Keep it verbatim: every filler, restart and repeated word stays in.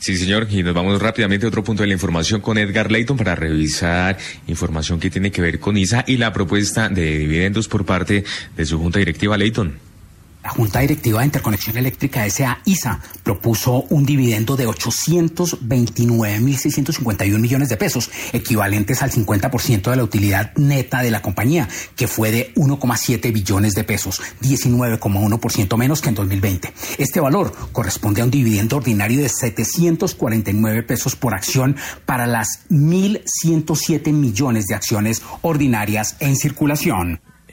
Sí, señor, y nos vamos rápidamente a otro punto de la información con Edgar Leyton para revisar información que tiene que ver con I S A y la propuesta de dividendos por parte de su junta directiva. Leyton. La Junta Directiva de Interconexión Eléctrica S A I S A propuso un dividendo de ochocientos veintinueve mil seiscientos cincuenta y uno millones de pesos, equivalentes al cincuenta por ciento de la utilidad neta de la compañía, que fue de uno coma siete billones de pesos, diecinueve coma uno por ciento menos que en dos mil veinte. Este valor corresponde a un dividendo ordinario de setecientos cuarenta y nueve pesos por acción para las mil ciento siete millones de acciones ordinarias en circulación.